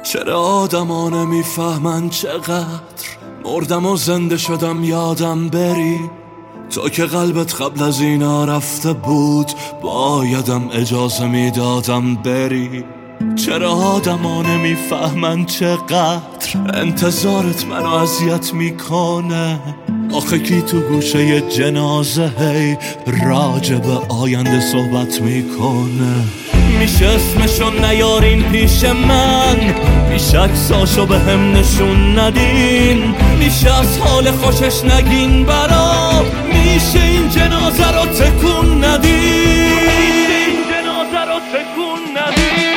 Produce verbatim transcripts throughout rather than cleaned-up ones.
چرا آدما نمیفهمن چقدر مردم و زنده شدم یادم بری. تو که قلبت قبل از اینا رفته بود بایدم اجازه میدادم بری. چرا آدما نمیفهمن چقدر انتظارت منو اذیت میکنه. آخه کی تو گوشه جنازه هی راجع به آینده صحبت میکنه. میشه اسمشو نیارین پیش من، میشه عکساشو به هم نشون ندین، میشه از حال خوشش نگین برام، میشه این جنازه رو تکون ندین، این جنازه رو تکون ندین.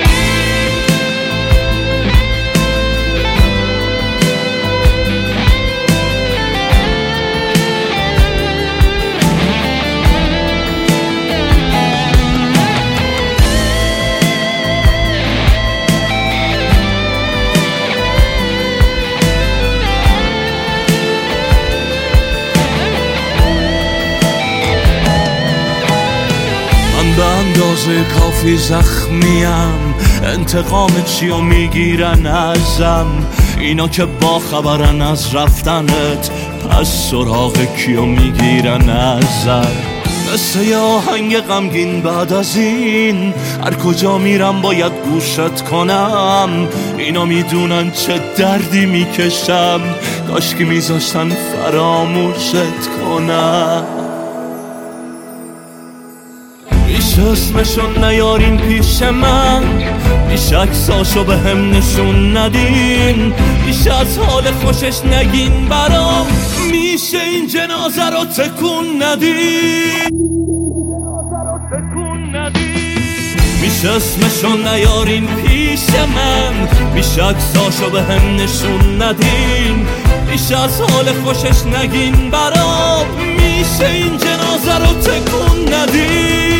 به اندازه کافی زخمیم، انتقام چیو میگیرن ازم اینا که با خبرن از رفتنت، پس سراغ کیو میگیرن ازم. مثل یه آهنگ غمگین بعد از این هر کجا میرم باید گوشت کنم. اینا میدونن چه دردی میکشم، کاش که میذاشتن فراموشت کنم. میشه اسمشو نیارین پیش من، میشه عکساشو به هم نشون ندین، میشه از حال خوشش نگین برام، میشه این جنازه رو تکون ندین، میشه اسمشو نیارین پیش من، میشه عکساشو به هم نشون ندین، میشه از حال خوشش نگین برام، میشه این جنازه رو تکون ندین.